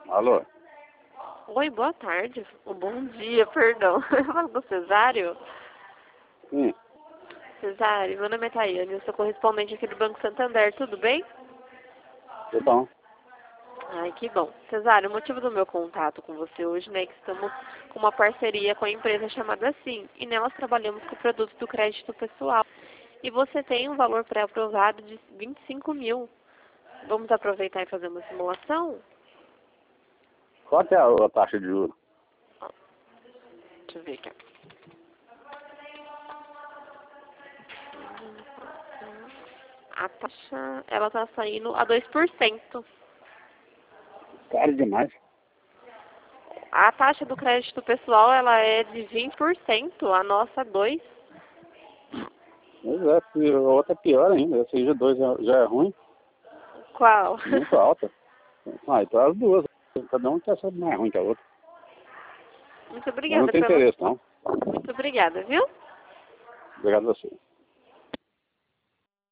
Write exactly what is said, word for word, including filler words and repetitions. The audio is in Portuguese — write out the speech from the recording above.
Alô? Oi, boa tarde. Ou bom dia, perdão. Fala do Cesário. Hum. Cesário, meu nome é Tayane, eu sou correspondente aqui do Banco Santander, tudo bem? Tudo bom. Ai, que bom. Cesário, o motivo do meu contato com você hoje, né, é que estamos com uma parceria com a empresa chamada Sim, e nós trabalhamos com produtos do crédito pessoal. E você tem um valor pré-aprovado de vinte e cinco mil. Vamos aproveitar e fazer uma simulação? Qual que é a, a taxa de juros? Deixa eu ver aqui. A taxa, ela está saindo a dois por cento. Caro demais. A taxa do crédito pessoal, ela é de vinte por cento, a nossa dois por cento. Mas é, se a outra é pior ainda. Essa I G dois já, já é ruim, Qual? muito alta. Ah, então as duas. Cada um quer ser mais ruim que a outra. Muito Eu não obrigada tenho pela... interesse, não. Muito obrigada, viu? Obrigado a você.